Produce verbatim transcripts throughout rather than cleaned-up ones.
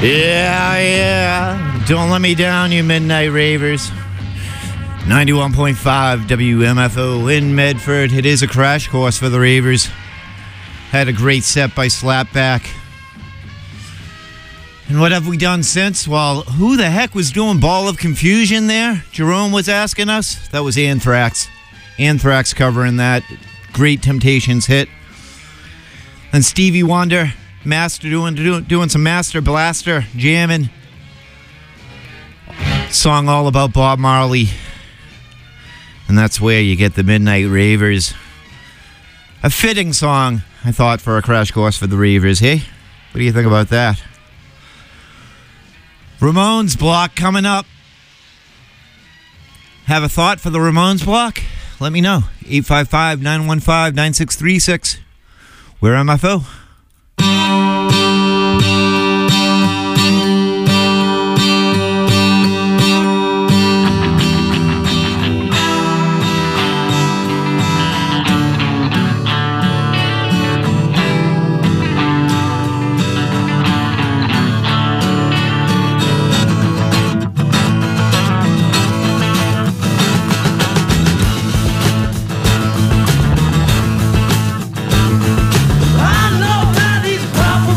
Yeah, yeah. Don't let me down, you midnight ravers. ninety-one point five W M F O in Medford. It is a crash course for the ravers. Had a great set by Slapback. And what have we done since? Well, who the heck was doing Ball of Confusion there? Jerome was asking us. That was Anthrax. Anthrax covering that. Great Temptations hit. And Stevie Wonder, Master doing, doing, doing some Master Blaster, jamming. Song all about Bob Marley. And that's where you get the Midnight Ravers. A fitting song, I thought, for a crash course for the ravers, hey? What do you think about that? Ramones block coming up. Have a thought for the Ramones block? Let me know. eight five five, nine one five, nine six three six. We're M F O. I know how these problems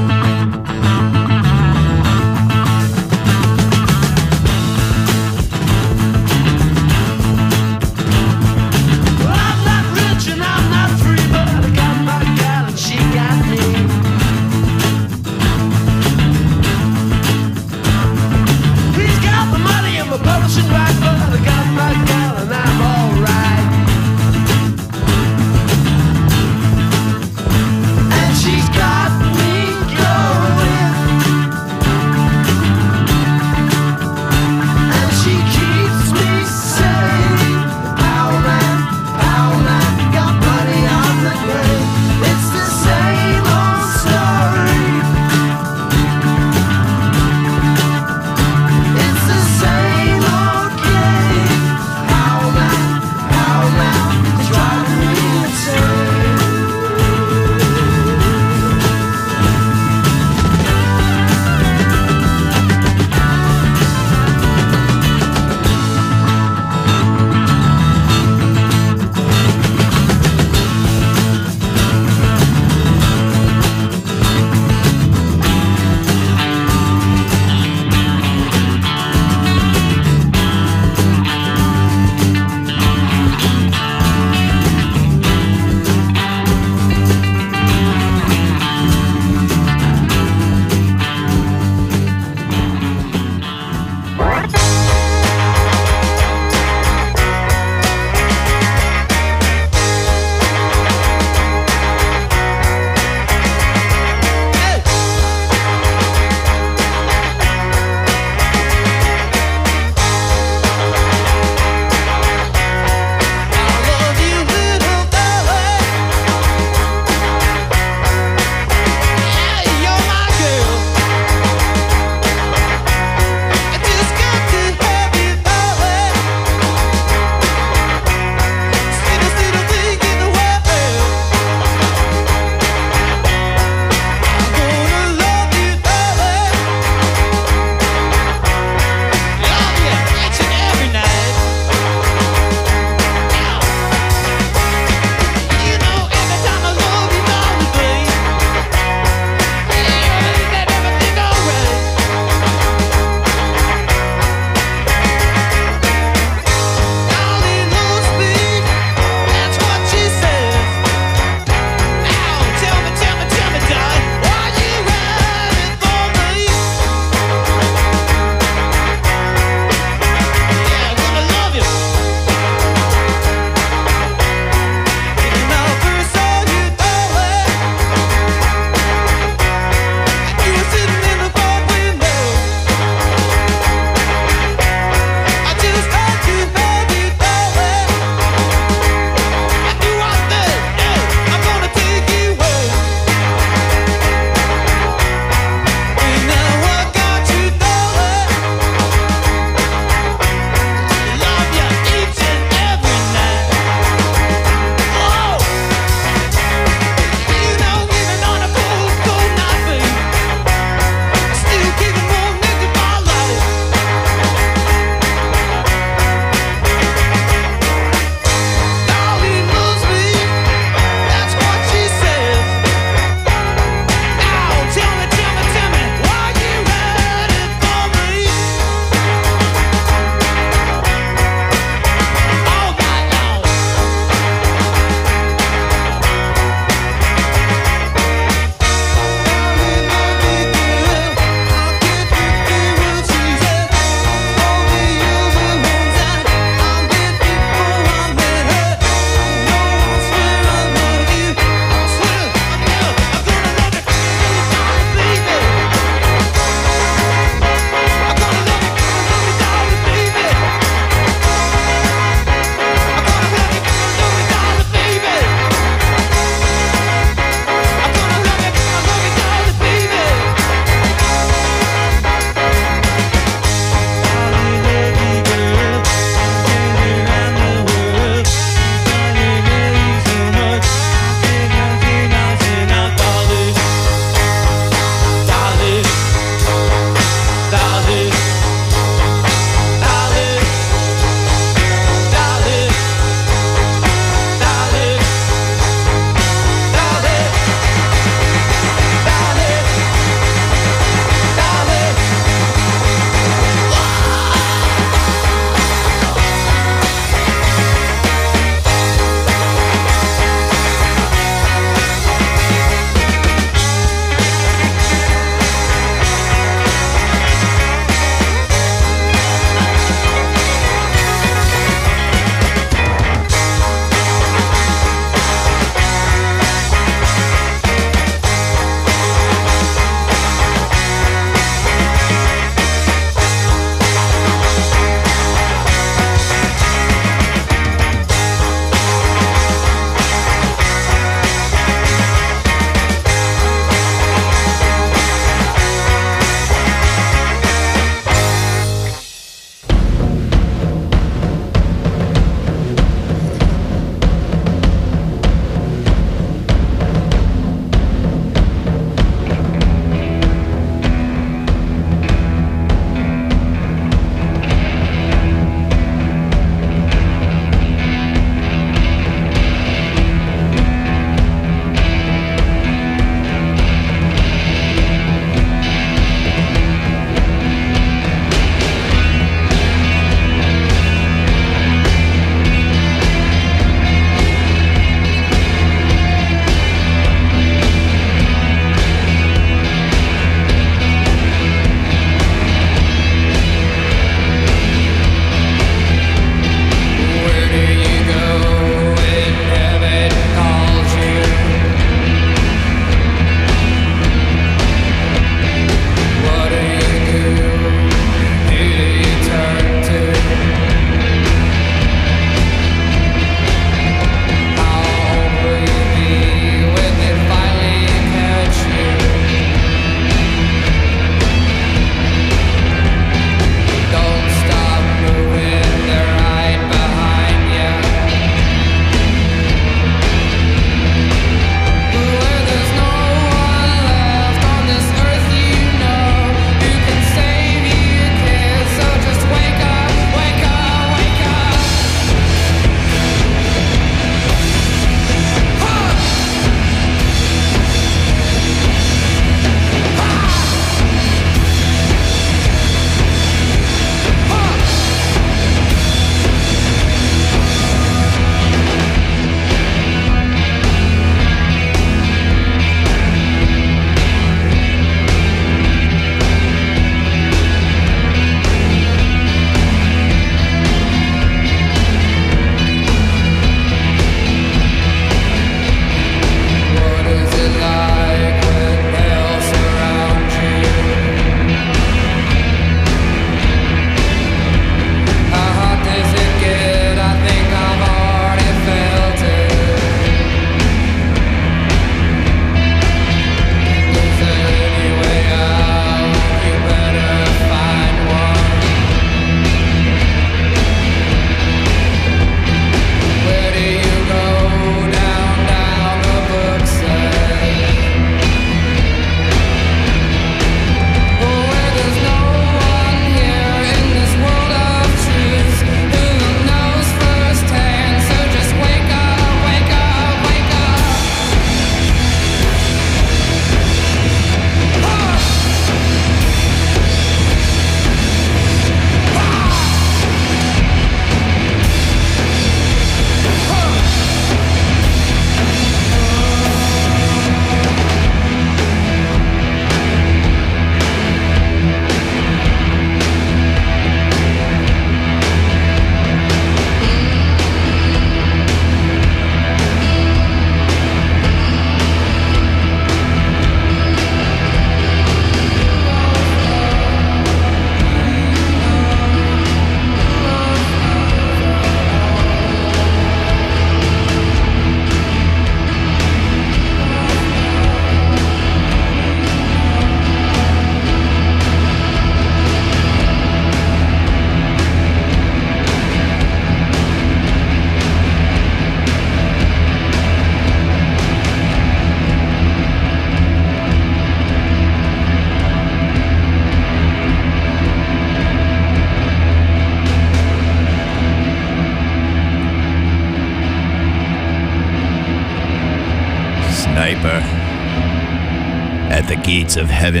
Sniper at the gates of heaven.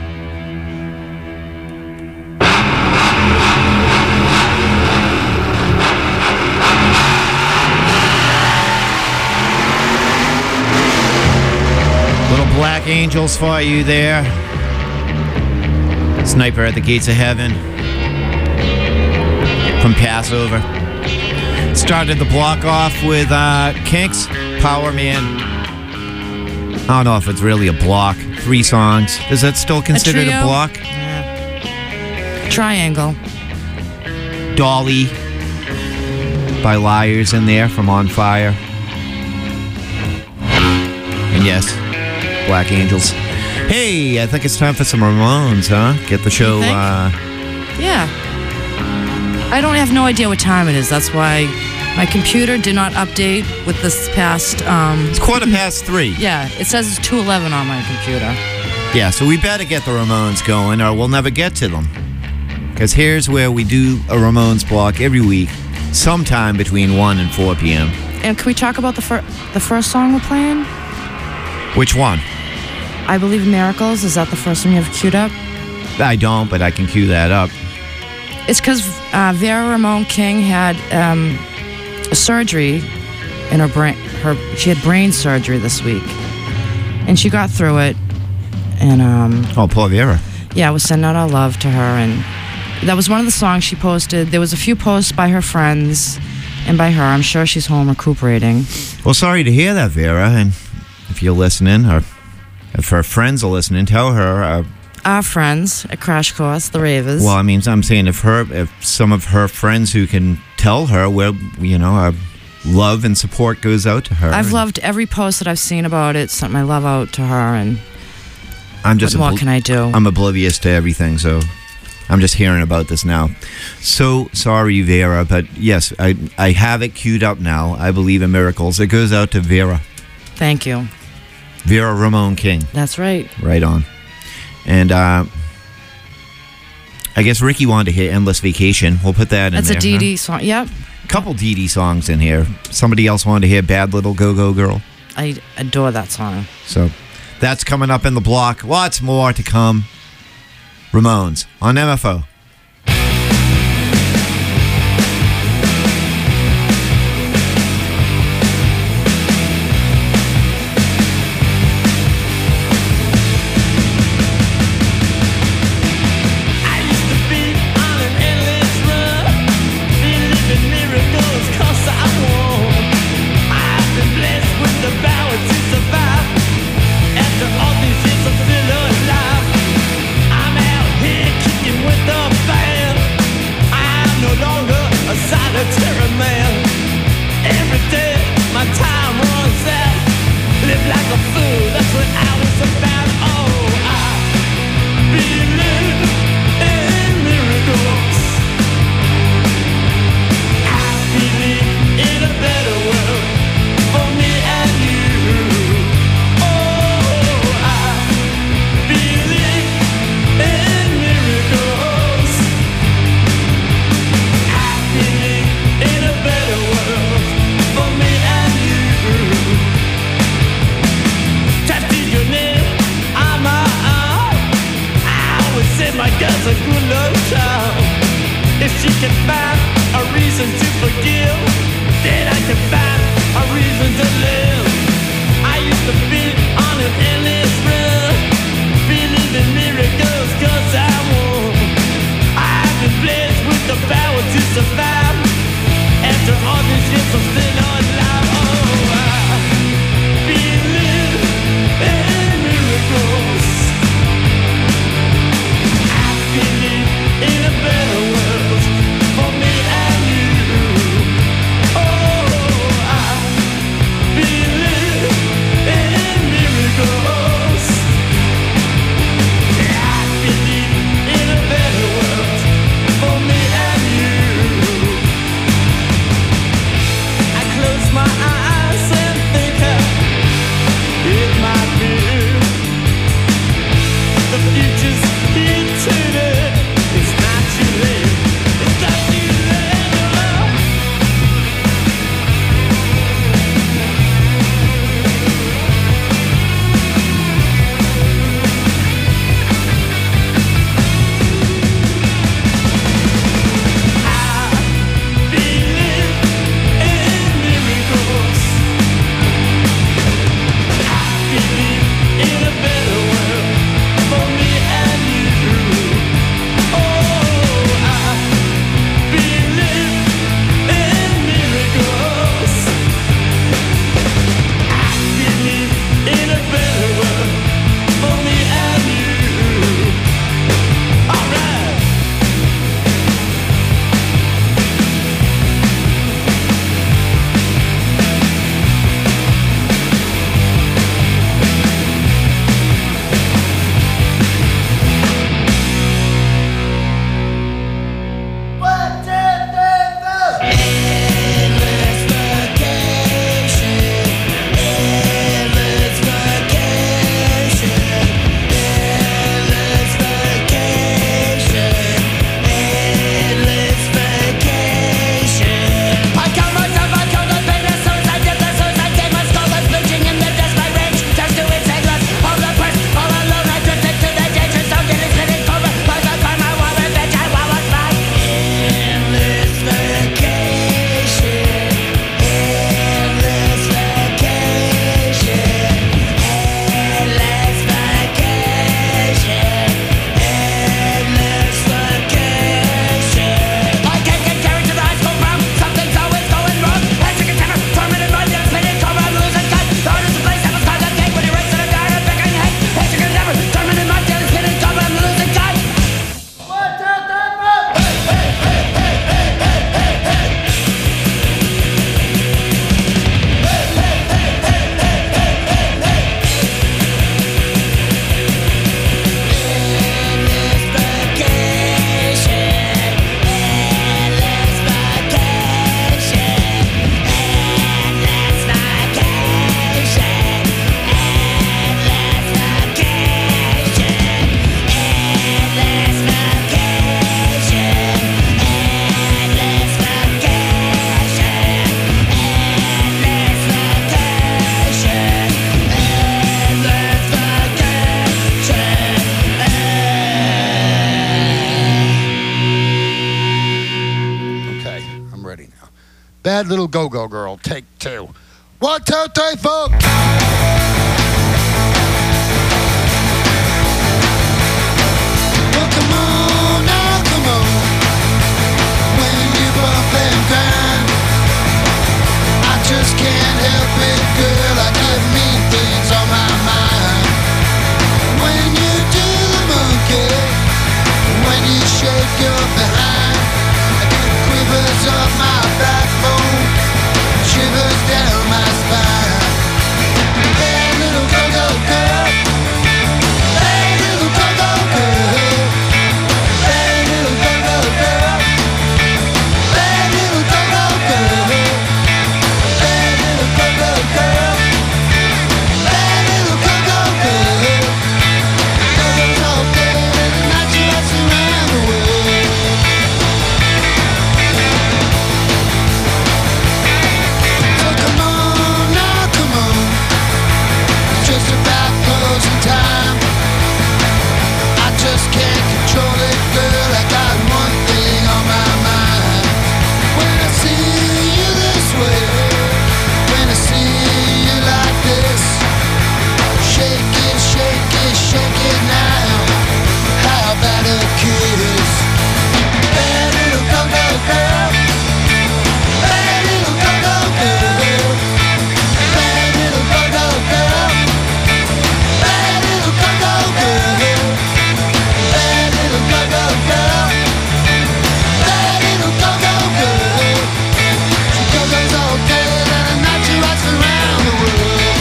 Little Black Angels for you there. Sniper at the gates of heaven from Passover. Started the block off with uh, Kinks, Power Man. I don't know if it's really a block. Three songs. Is that still considered a, a block? Yeah. Triangle. Dolly by Liars in there from On Fire. And yes, Black Angels. Hey, I think it's time for some Ramones, huh? Get the show. Uh, yeah. I don't have no idea what time it is. That's why my computer did not update with this past. Um, it's quarter past three. Yeah, it says it's two eleven on my computer. Yeah, so we better get the Ramones going, or we'll never get to them. Because here's where we do a Ramones block every week, sometime between one and four p.m. And can we talk about the fir- the first song we're playing? Which one? I Believe in Miracles. Is that the first one you have queued up? I don't, but I can cue that up. It's because uh, Vera Ramon King had um, a surgery in her brain. Her she had brain surgery this week, and she got through it. And um, oh, poor Vera. Yeah, I was sending out our love to her, and that was one of the songs she posted. There was a few posts by her friends and by her. I'm sure she's home recuperating. Well, sorry to hear that, Vera. And if you're listening, or if her friends are listening, tell her. Uh, Our friends at Crash Course, the Ravers. Well, I mean, I'm saying if her, if some of her friends who can tell her where, you know, our love and support goes out to her. I've loved every post that I've seen about it. Sent my love out to her, and I'm just. What more can I do? I'm oblivious to everything, so I'm just hearing about this now. So sorry, Vera, but yes, I I have it queued up now. I Believe in Miracles. It goes out to Vera. Thank you. Vera Ramon King. That's right. Right on. And uh, I guess Ricky wanted to hear Endless Vacation. We'll put that in That's there. That's a Dee Dee huh? song. Yep. Couple Dee Dee songs in here. Somebody else wanted to hear Bad Little Go-Go Girl. I adore that song. So that's coming up in the block. Lots more to come. Ramones on M F O. Bad Little Go-Go Girl, take two. One, two, three, four. Well, come on, now come on. When you bump and grind, I just can't help it, girl. I get mean things on my mind. When you do the monkey, when you shake your behind, I get quivers up my backbone, shivers down my spine. Bad little go-go girl, bad little go-go girl, bad little go-go girl, bad little go-go girl, bad little go-go girl, bad little go-go girl. Go-go's all day and the night she runs around the world. So come on, now come on, it's just about closing time. I just can't control it, girl, I got one thing on my mind. When I see you this way, when I see you like this, shake it, shake it, shake it now. How about a kiss? Bad little go-go girl, bad little go-go girl, bad little go-go girl, bad little go-go girl, bad little go-go girl, bad little go-go girl. She go-goes all day and at night she rocks around the world.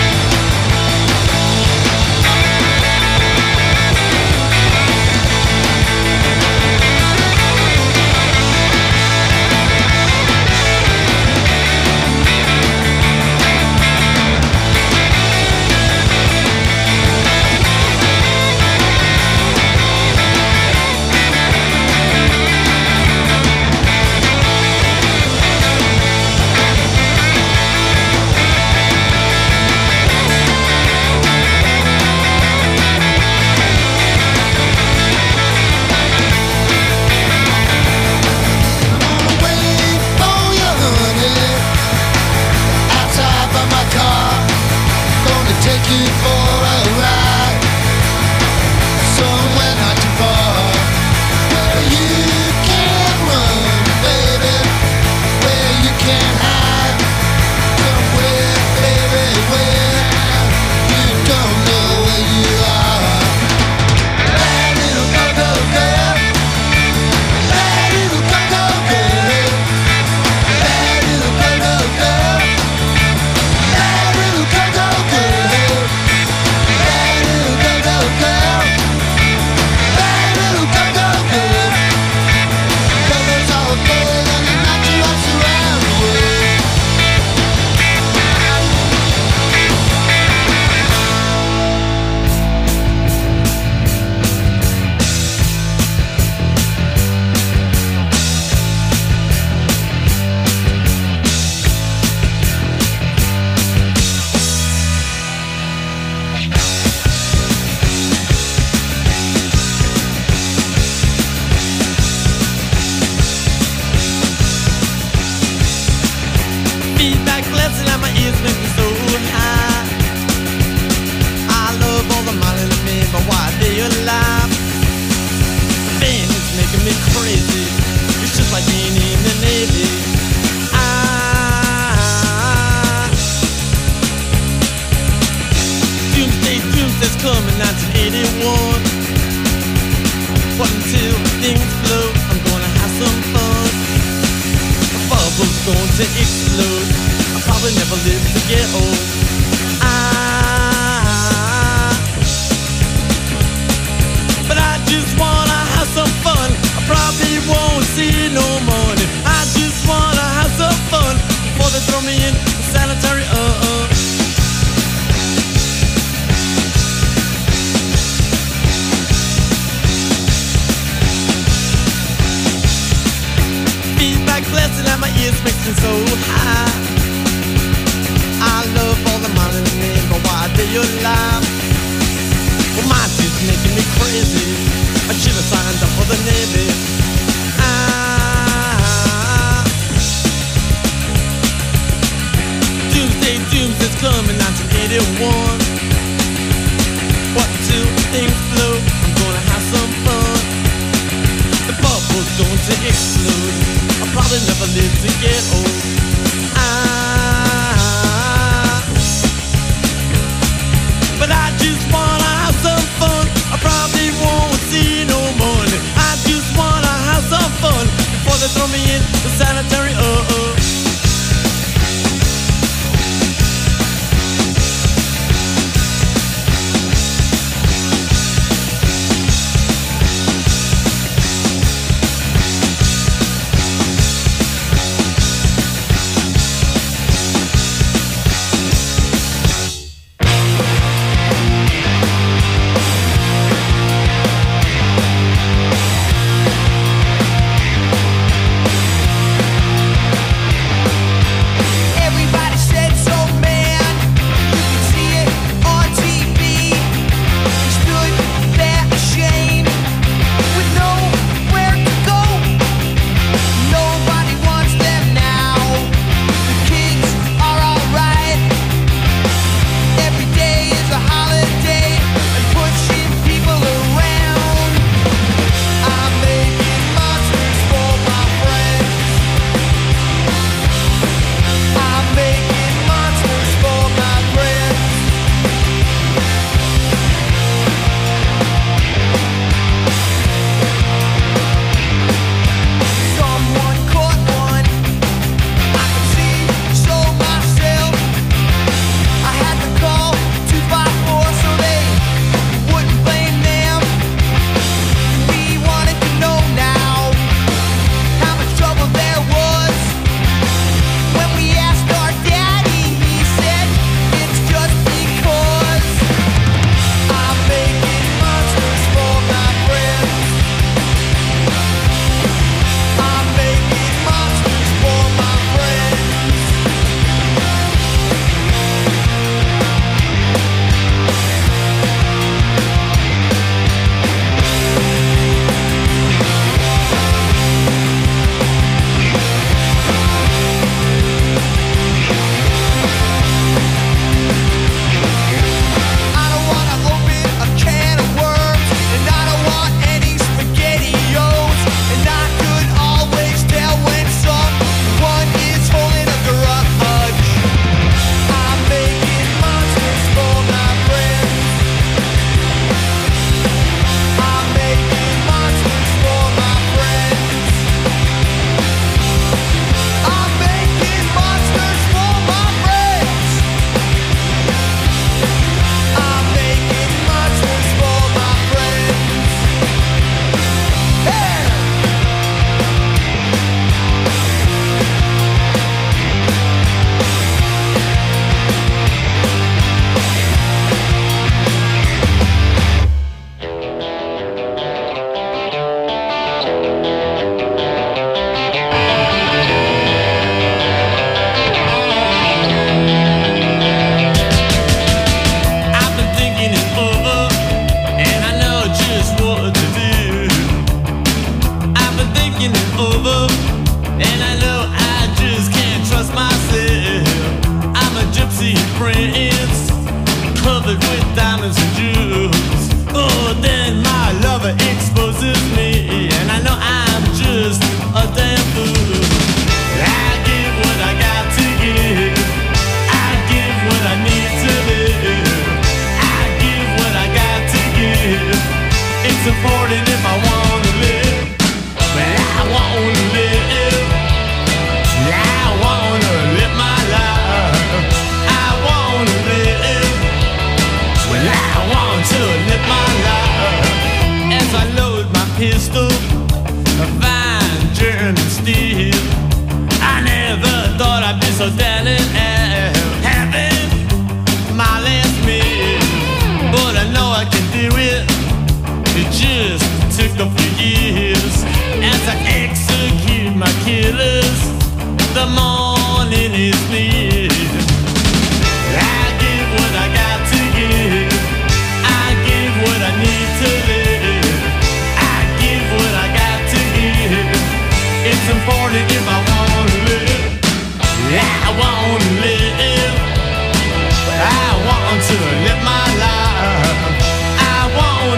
I'm gonna wait for you, honey, outside by my car. Gonna take you for a ride, somewhere not too far, where you can't run, baby, where you can't hide, somewhere, baby, where you don't know where you are. Bad little go-go girl, bad little go-go girl, bad little go-go girl, bad little go-go girl, bad little go-go girl, bad little go-go girl. Go-go's all day and at night she rocks around the world. Feedback blasting at my ears make me so high. I love all the money to me, but why they alive? The band is making me crazy. It's just like being in the Navy. Ah, Doomsday, Doomsday's coming, nineteen eighty-one. But until things blow, I'm gonna have some fun. The bubble's going to explode. I'll probably never live to get old. Ah, but I just wanna have some fun. I probably won't see no money. I just wanna have some fun before they throw me in the sanitary. Uh uh. Feedback blasting at my ears makes me so high. I love all the money in me, but why do you laugh? Well, my dude's making me crazy. I should have signed up for the Navy. Ah, things flow, I'm gonna have some fun. The bubble's going to explode. I'll probably never live to get old. Ah, but I just wanna have some fun. I probably won't see no money. I just wanna have some fun before they throw me in the sanitary. Uh uh. I want to live my life. I want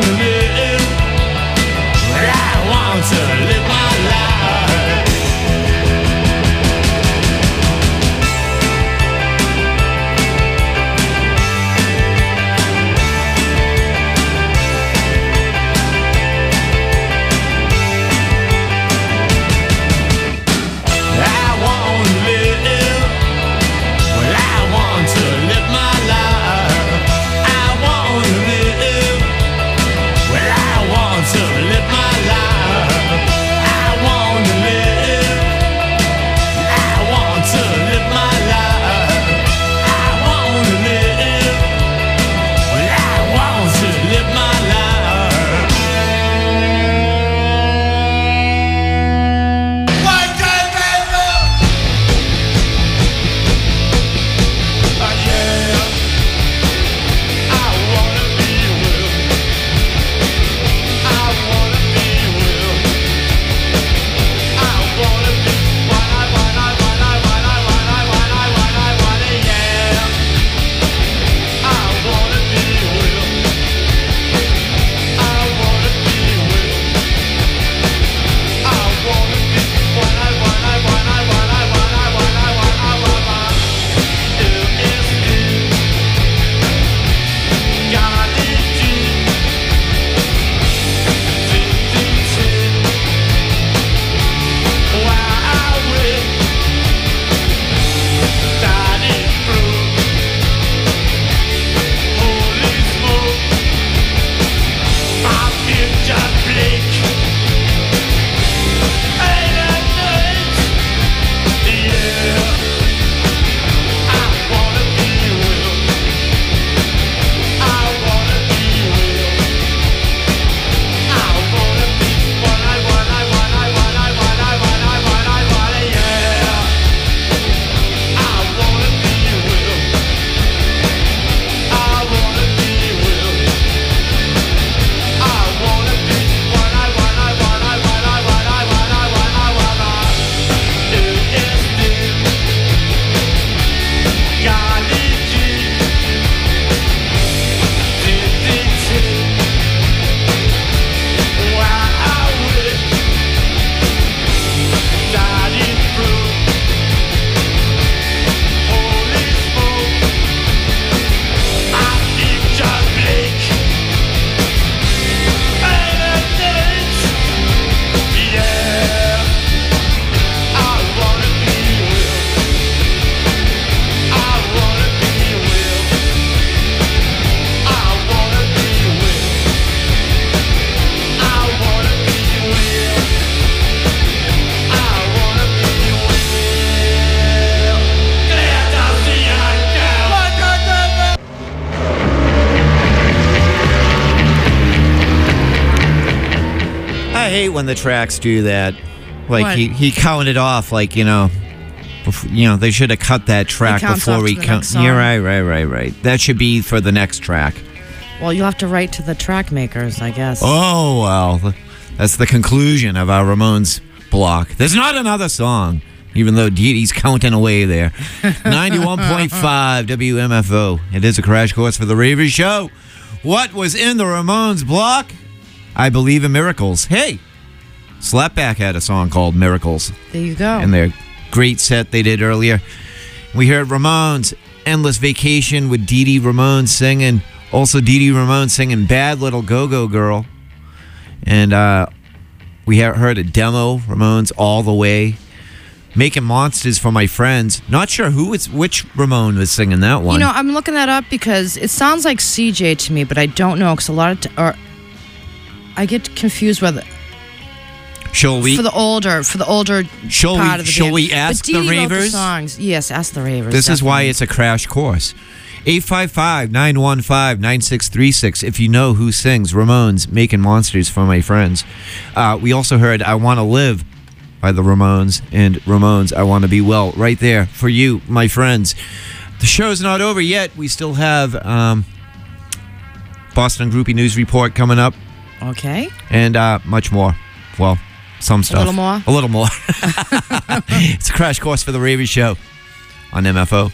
hate when the tracks do that. Like What? he, he counted off, like, you know, before, you know, they should have cut that track counts before off we to the count. next song. Yeah, right, right, right, right. That should be for the next track. Well, you'll have to write to the track makers, I guess. Oh, well, that's the conclusion of our Ramones block. There's not another song, even though Dee Dee's counting away there. ninety-one point five W M F O. It is a crash course for the Ravers show. What was in the Ramones block? I Believe in Miracles. Hey, Slapback had a song called Miracles There you go. in their great set they did earlier. We heard Ramones, Endless Vacation with Dee Dee Ramone singing. Also, Dee Dee Ramone singing Bad Little Go-Go Girl. And uh, we ha- heard a demo, Ramones All the Way. Making Monsters for My Friends. Not sure who was, which Ramone was singing that one. You know, I'm looking that up because it sounds like C J to me, but I don't know because a lot of t- or I get confused with shall we, for the older for the older shall part we, of the shall band. we ask But Dee the Dee wrote the Ravers? songs. Yes, ask the Ravers. This is why definitely. it's a crash course. eight five five, nine one five, nine six three six if you know who sings Ramones Making Monsters for My Friends. Uh, we also heard I Want to Live by the Ramones and Ramones I Want to Be Well right there for you, my friends. The show's not over yet. We still have um, Boston Groupie News Report coming up Okay. and uh, much more. Well, some stuff. little more? A little more. It's a crash course for the Ravers show on M F O.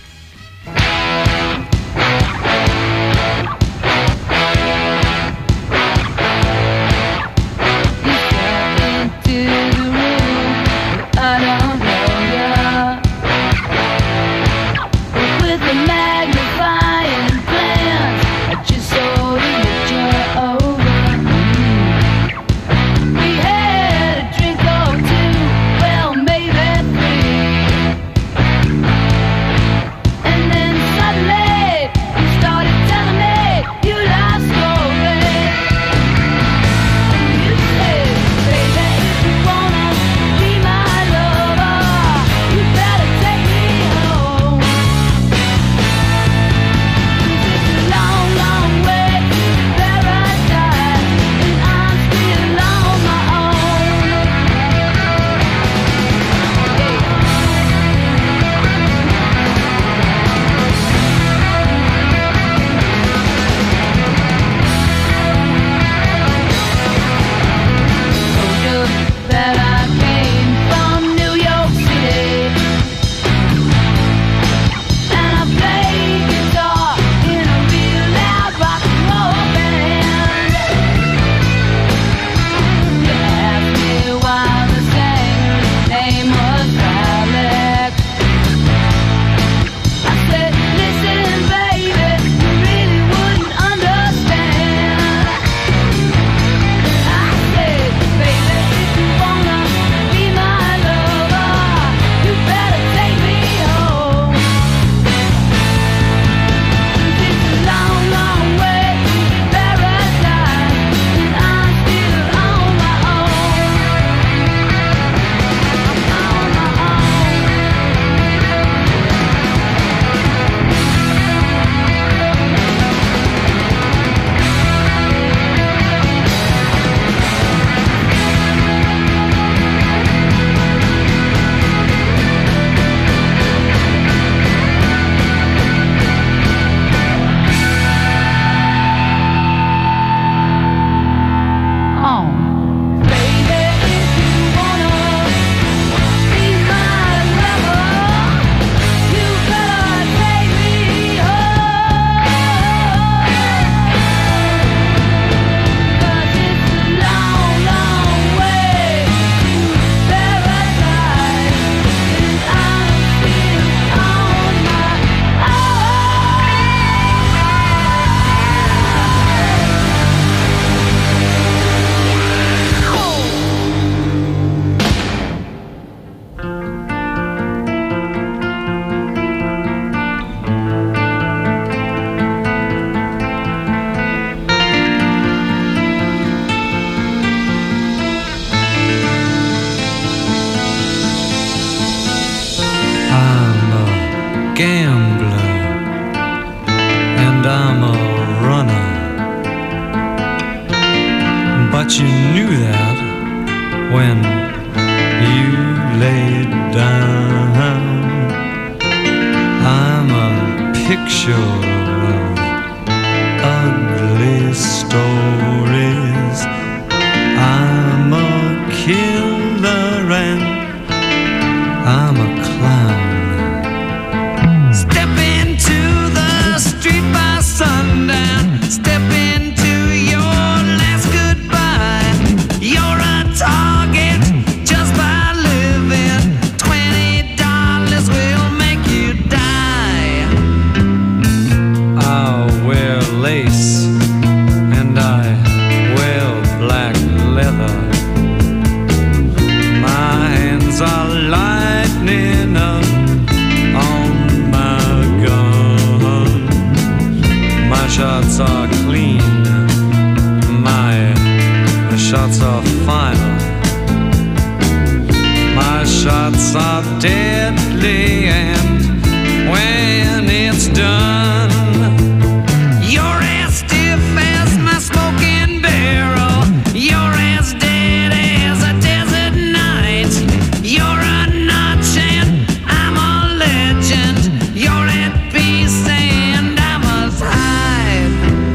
gambler and I'm a runner, but you knew that when you lay down. I'm a picture of ugly stories. I'm a killer and I'm a clown. Step into the street by sundown. Step into your last goodbye. You're a target just by living. Twenty dollars will make you die. I'll wear lace and I wear black leather. My hands are lightening up on my gun. My shots are clean. My shots are final. My shots are deadly, and when it's done, you're as stiff as my smoking barrel. You're as dead as a desert night. You're a notch and I'm a legend. You're at peace and I must hide.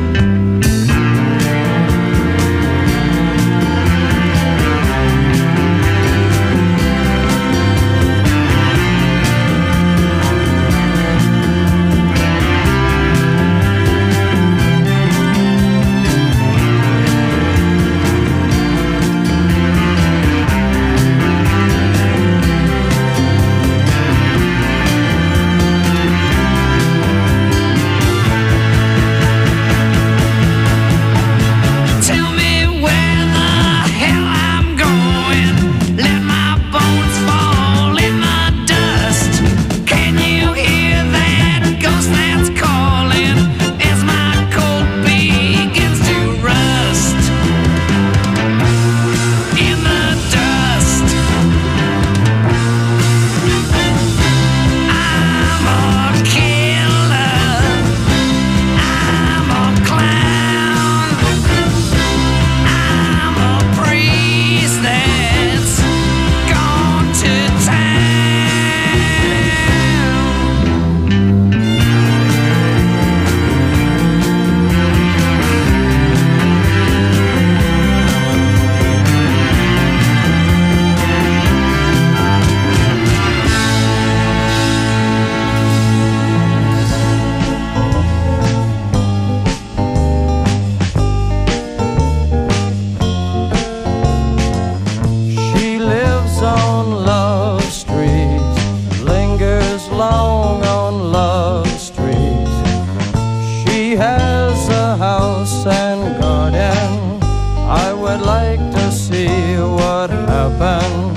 Tell me where the hell I'm going. Let my bones fall in the dust. Can you hear that ghost that's calling as my coat begins to rust? In the dust, I'm a killer. I'm a clown. I'm a priest that's gone to town. She lives on Love Street, lingers long on Love Street. She has a house and garden. I would like to see what happens.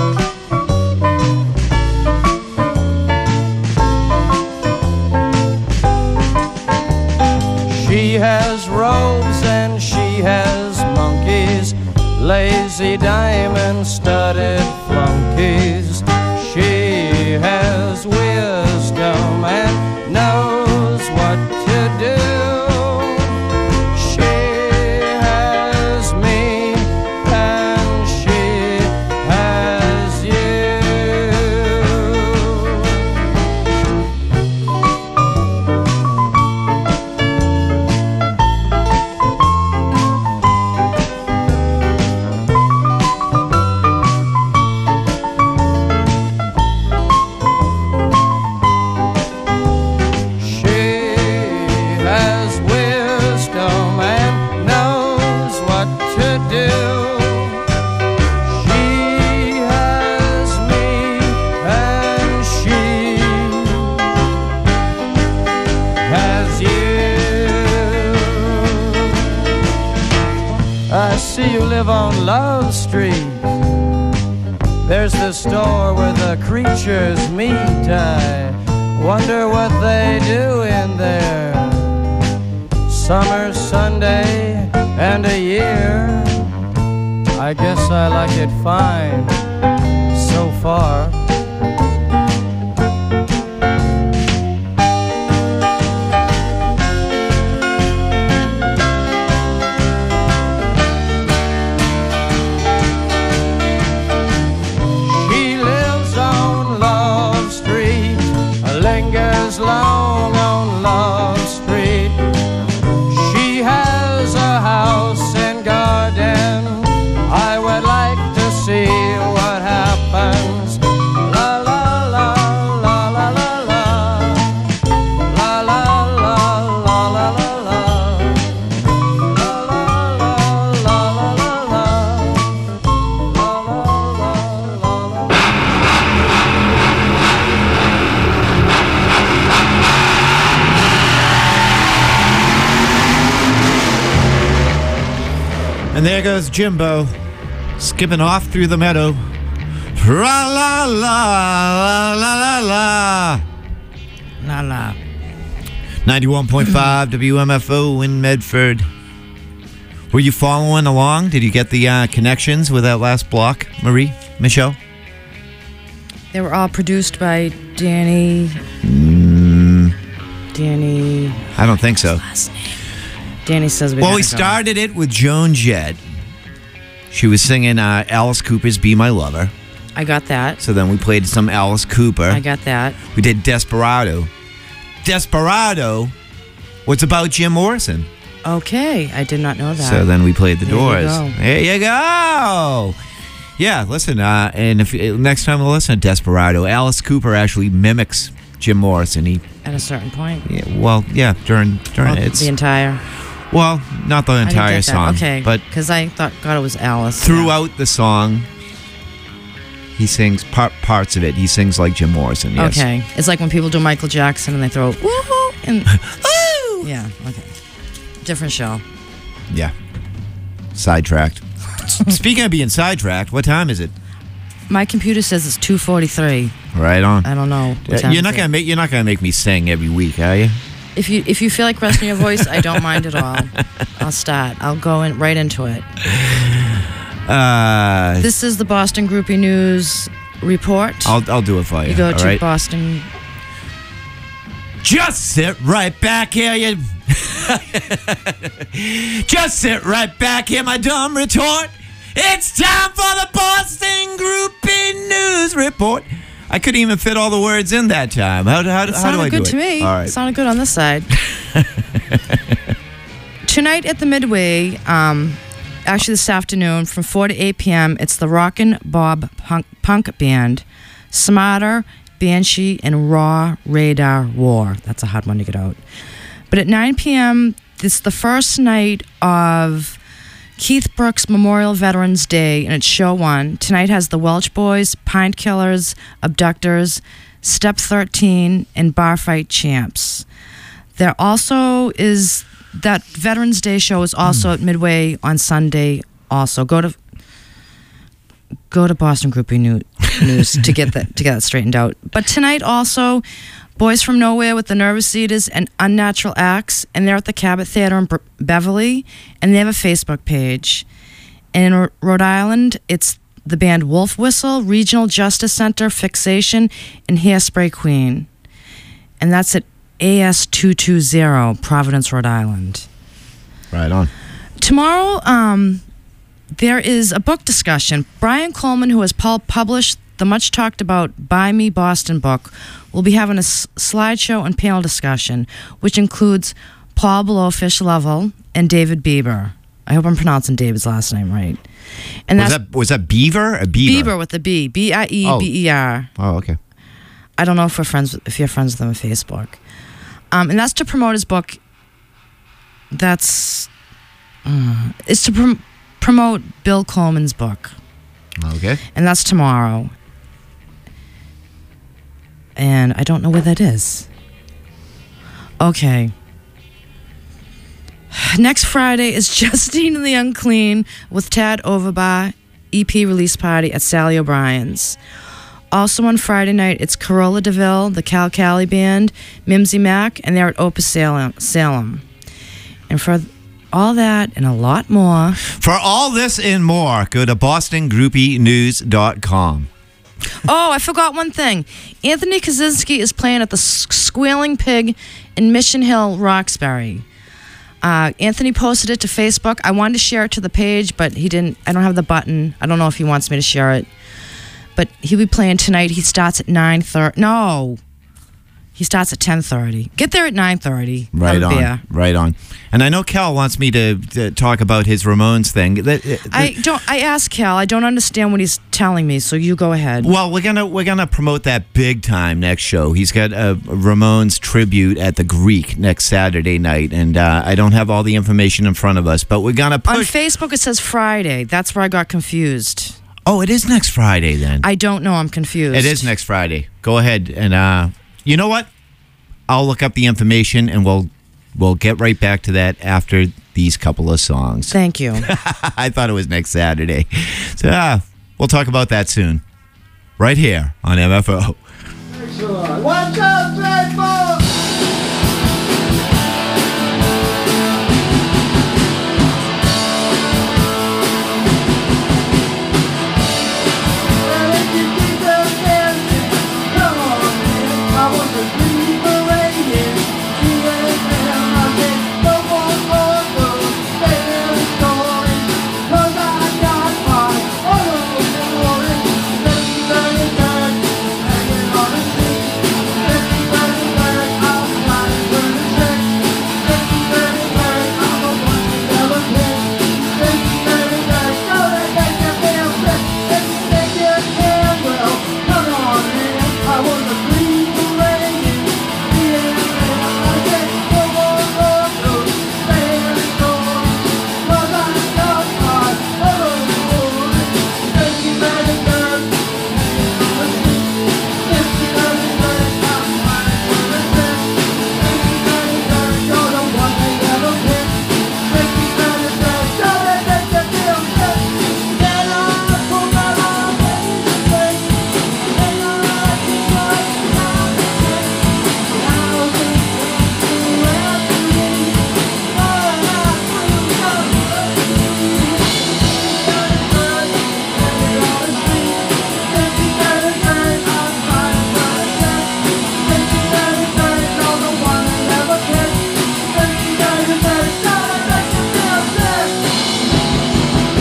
She has robes and she has monkeys, lazy diamond-studded flunkies. She has wisdom and knows what to do. She has me and she has you. She has wisdom and knows what to do. She has me and she has you. I see you live on Love Street. There's the store where the creatures meet. I wonder what they do in there. Summer, Sunday, and a year. I guess I like it fine so far. And there goes Jimbo, skipping off through the meadow. Ra la la la la la la. La la. ninety-one point five W M F O in Medford. Were you following along? Did you get the uh, connections with that last block, Marie, Michelle? They were all produced by Danny. Mm, Danny. I don't think so. Last name. Danny says we Well, we gotta go. started it with Joan Jett. She was singing uh, Alice Cooper's Be My Lover. I got that. So then we played some Alice Cooper. I got that. We did Desperado. Desperado was about Jim Morrison. Okay, I did not know that. So then we played The There you Doors. go. There you go. Yeah, listen, uh, and if uh, next time we'll listen to Desperado, Alice Cooper actually mimics Jim Morrison. He, At a certain point. yeah, well, yeah, during during Well, it's the entire. well, not the I didn't entire get that. song, Okay. but because I thought God it was Alice. throughout the song, he sings part parts of it. He sings like Jim Morrison. Yes. Okay, it's like when people do Michael Jackson and they throw woohoo and Woo! yeah. Okay, different show. Yeah. Sidetracked. Speaking of being sidetracked, what time is it? My computer says it's two forty-three. Right on. I don't know. what Uh, time you're is not it. gonna make you're not gonna make me sing every week, are you? If you if you feel like resting your voice, I don't mind at all. I'll start. I'll go in right into it. Uh, This is the Boston Groupie News report. I'll I'll do it for you. you go all to right? Boston. Just sit right back here, you. Just sit right back here, my dumb retort. It's time for the Boston Groupie News Report. I couldn't even fit all the words in that time. How, how, It how do sounded I do good it? to me. All right. It sounded good on this side. Tonight at the Midway, um, actually this afternoon from four to eight p.m., it's the Rockin' Bob Punk, Punk Band, Smarter, Banshee, and Raw Radar War. That's a hard one to get out. But at nine p.m., this is the first night of Keith Brooks Memorial Veterans Day, and it's show one. Tonight has the Welch Boys, Pint Killers, Abductors, Step thirteen, and Bar Fight Champs. There also is, that Veterans Day show is also at Midway on Sunday also. Go to go to Boston Groupie New, News to get that to get that straightened out. But tonight also, Boys from Nowhere with the Nervous Eaters and Unnatural Acts, and they're at the Cabot Theater in Bre- Beverly, and they have a Facebook page. And in R- Rhode Island, it's the band Wolf Whistle, Regional Justice Center, Fixation, and Hairspray Queen. And that's at A S two twenty, Providence, Rhode Island. Right on. Tomorrow, um, there is a book discussion. Brian Coleman, who has pu- published the much talked about Buy Me Boston book, will be having a s- slideshow and panel discussion, which includes Paul Blowfish Lovell and David Bieber. I hope I'm pronouncing David's last name right. And Was that's that was that Beaver? A Beaver? Bieber with the B, B I E Oh. B E R. Oh, okay. I don't know if we're friends with, if you're friends with him on Facebook. Um, and that's to promote his book. That's uh, it's to prom- promote Bill Coleman's book, Okay. and that's tomorrow. And I don't know where that is. Okay. Next Friday is Justine and the Unclean with Tad Overbar E P release party at Sally O'Brien's. Also on Friday night, it's Corolla DeVille, the Cal Cali Band, Mimsy Mac, and they're at Opus Salem. Salem. And for all that and a lot more, For all this and more, go to boston groupie news dot com. oh, I forgot one thing. Anthony Kaczynski is playing at the S- Squealing Pig in Mission Hill, Roxbury. Uh, Anthony posted it to Facebook. I wanted to share it to the page, but he didn't. I don't have the button. I don't know if he wants me to share it. But he'll be playing tonight. He starts at nine thirty. No. He starts at ten thirty. Get there at nine thirty. Right Have a on. beer. Right on. And I know Cal wants me to, to talk about his Ramones thing. That- that- I don't. I asked Cal. I don't understand what he's telling me. So you go ahead. Well, we're gonna we're gonna promote that big time next show. He's got a Ramones tribute at the Greek next Saturday night, and uh, I don't have all the information in front of us, but we're gonna On push. Facebook it says Friday. That's where I got confused. Oh, it is next Friday then. I don't know. I'm confused. It is next Friday. Go ahead and uh, you know what? I'll look up the information and we'll we'll get right back to that after these couple of songs. Thank you. I thought it was next Saturday. So uh, we'll talk about that soon. Right here on M F O. Excellent. One, two, three, four. Well, if you think of dancing, come on, man. I want to dream parading. See it now, I said, no more photos, favorite stories. 'Cause I got my own story. Let's learn it, learn, hanging on the street. Let's learn it, learn, I'm trying to learn the trick. Let's learn it, learn, I'm the one who never quit. Let's learn it, learn, so that they can feel sick. Let's make it feel well. Come on, man, I want to breathe the rain. See it now, I said, no more photos, favorite stories. 'Cause I got my own story. Let's learn it, learn, hanging on the street. Let's learn it, learn, I'm trying to learn the trick. Let's learn it, learn, you're the one they never pick. Let's learn it, learn, so that they can feel sick. Then I pull my arm and say, then I keep my mouth shut. Now it's to after me. Oh, and I feel so good. Learn it, learn, hanging on the street. Let's learn it, learn, I'm trying to learn the trick. Let's learn it, learn, you're the one they never pick. Let's learn it, learn, so that they can feel sick.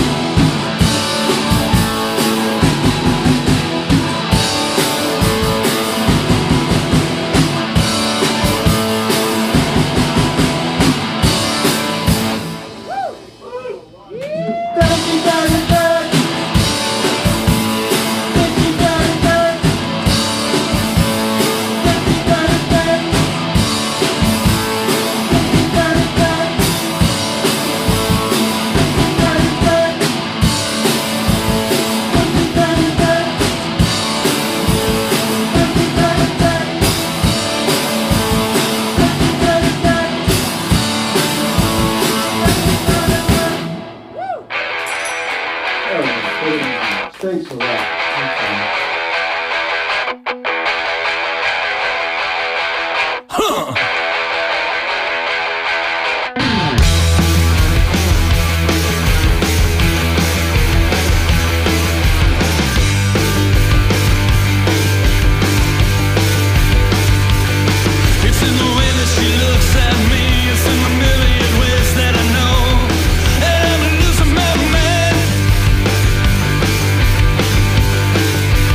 Thanks for that. It's in the way that she looks at me. It's in the million ways that I know. And I'm losing my mind.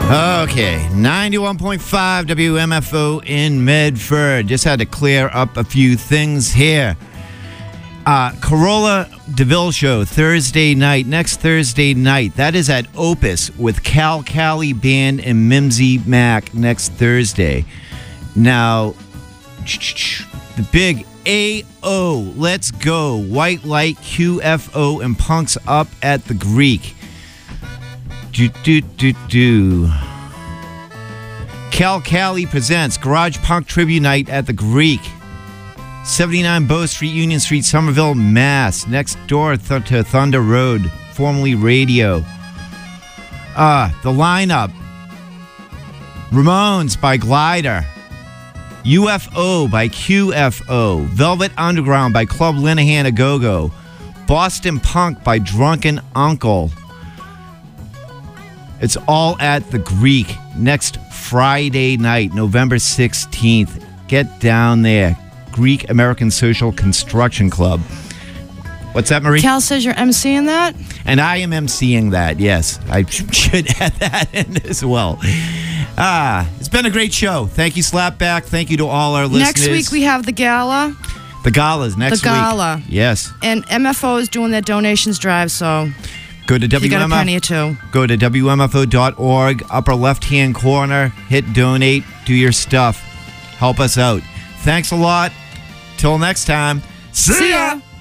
Okay, ninety-one point five W M F O in Medford. Just had to clear up a few things here. Uh, Corolla DeVille Show, Thursday night, next Thursday night. That is at Opus with Cal Cali Band and Mimsy Mac next Thursday. Now, the big A O, Let's Go, White Light, Q F O, and Punks up at the Greek. Do, do, do, do. Cal Cali presents Garage Punk Tribute Night at the Greek. seventy-nine Bow Street, Union Street, Somerville, Mass. Next door th- to Thunder Road, formerly Radio. Uh, the lineup. Ramones by Glider. U F O by Q F O. Velvet Underground by Club Linehan A Go-Go. Boston Punk by Drunken Uncle. It's all at the Greek next Friday night, November sixteenth. Get down there. Greek American Social Construction Club. What's that, Marie? Cal says you're emceeing that? And I am emceeing that, yes. I should add that in as well. Ah, it's been a great show. Thank you, Slapback. Thank you to all our listeners. Next week we have the gala. The gala's next The week. gala. Yes. And M F O is doing their donations drive, so Go to you W got a M F. penny or two. Go to W M F O dot org, upper left-hand corner, hit donate, do your stuff. Help us out. Thanks a lot. Till next time. See, See ya! ya.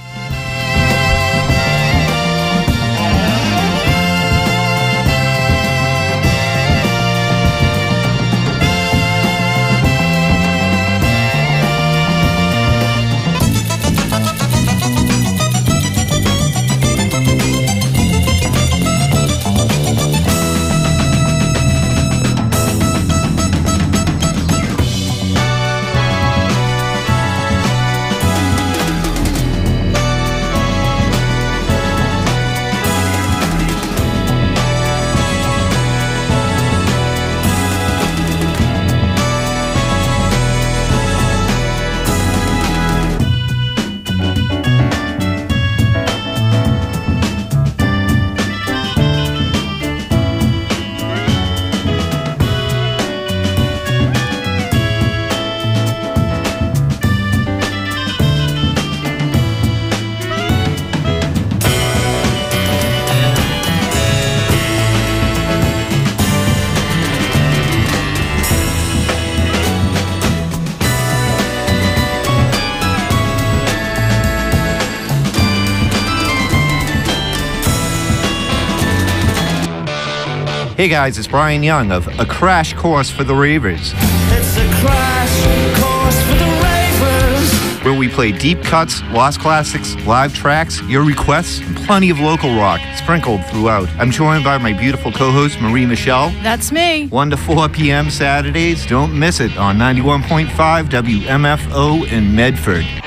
Hey guys, it's Brian Young of A Crash Course for the Ravers, It's a crash course for the ravers. where we play deep cuts, lost classics, live tracks, your requests, and plenty of local rock sprinkled throughout. I'm joined by my beautiful co-host, Marie Michelle. That's me. one to four p.m. Saturdays. Don't miss it on ninety-one point five W M F O in Medford.